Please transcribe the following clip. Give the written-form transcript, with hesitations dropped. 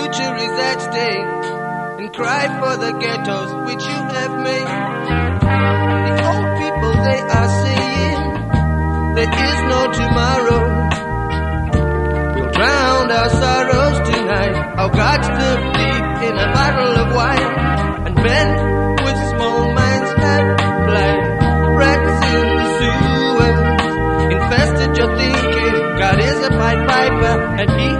future is at stake, and cry for the ghettos which you have made. The old people, they are saying there is no tomorrow. We'll drown our sorrows tonight. Our gods live deep in a bottle of wine, and men with small minds have blind. Rats in the sewers infested your thinking. God is a Pied Piper, and he